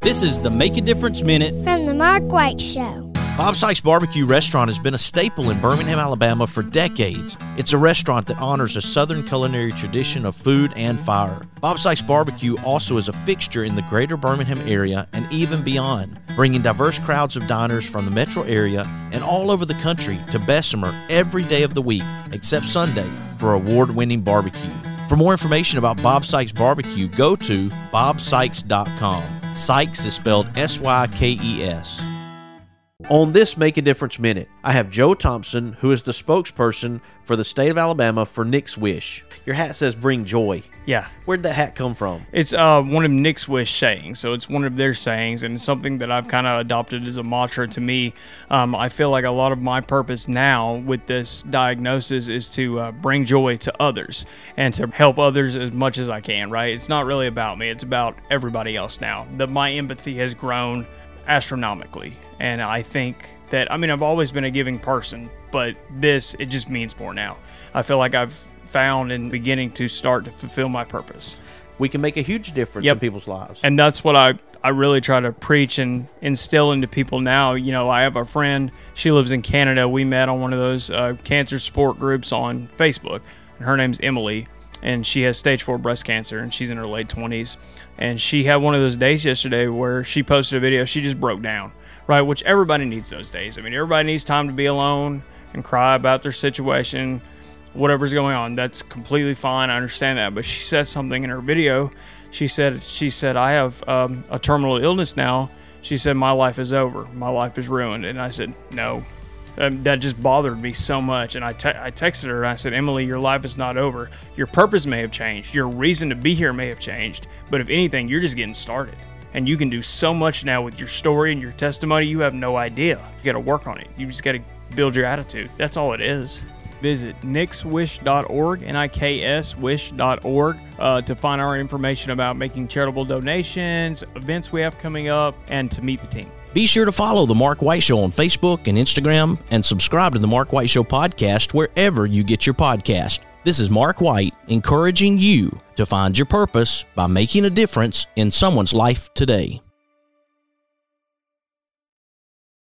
This is the Make a Difference Minute from the Mark White Show. Bob Sykes Barbecue Restaurant has been a staple in Birmingham, Alabama for decades. It's a restaurant that honors a Southern culinary tradition of food and fire. Bob Sykes Barbecue also is a fixture in the greater Birmingham area and even beyond, bringing diverse crowds of diners from the metro area and all over the country to Bessemer every day of the week, except Sunday, for award-winning barbecue. For more information about Bob Sykes Barbecue, go to bobsykes.com. Sykes is spelled S-Y-K-E-S. On this Make a Difference Minute, I have Joe Thompson, who is the spokesperson for the state of Alabama for Nick's Wish. Your hat says bring joy. Yeah. Where'd that hat come from? It's one of Nick's Wish sayings. So it's one of their sayings, and it's something that I've kind of adopted as a mantra to me. I feel like a lot of my purpose now with this diagnosis is to bring joy to others and to help others as much as I can, right? It's not really about me. It's about everybody else now. My empathy has grown astronomically, and I think that, I've always been a giving person, but it just means more now. I feel like I've found and beginning to start to fulfill my purpose. We can make a huge difference in people's lives. And that's what I really try to preach and instill into people now. You know, I have a friend, she lives in Canada. We met on one of those cancer support groups on Facebook, and her name's Emily, and she has stage 4 breast cancer, and she's in her late 20s. And she had one of those days yesterday where she posted a video. She just broke down, right? Which everybody needs those days. Everybody needs time to be alone and cry about their situation, whatever's going on. That's completely fine. I understand that. But she said something in her video. She said, I have a terminal illness now. She said, my life is over. My life is ruined. And I said, no. That just bothered me so much, and I texted her and I said, Emily, your life is not over. Your purpose may have changed. Your reason to be here may have changed. But if anything, you're just getting started. And you can do so much now with your story and your testimony. You have no idea. You got to work on it. You just got to build your attitude. That's all it is. Visit nickswish.org, NIKSwish.org, to find our information about making charitable donations, events we have coming up, and to meet the team. Be sure to follow The Mark White Show on Facebook and Instagram, and subscribe to The Mark White Show podcast wherever you get your podcast. This is Mark White, encouraging you to find your purpose by making a difference in someone's life today.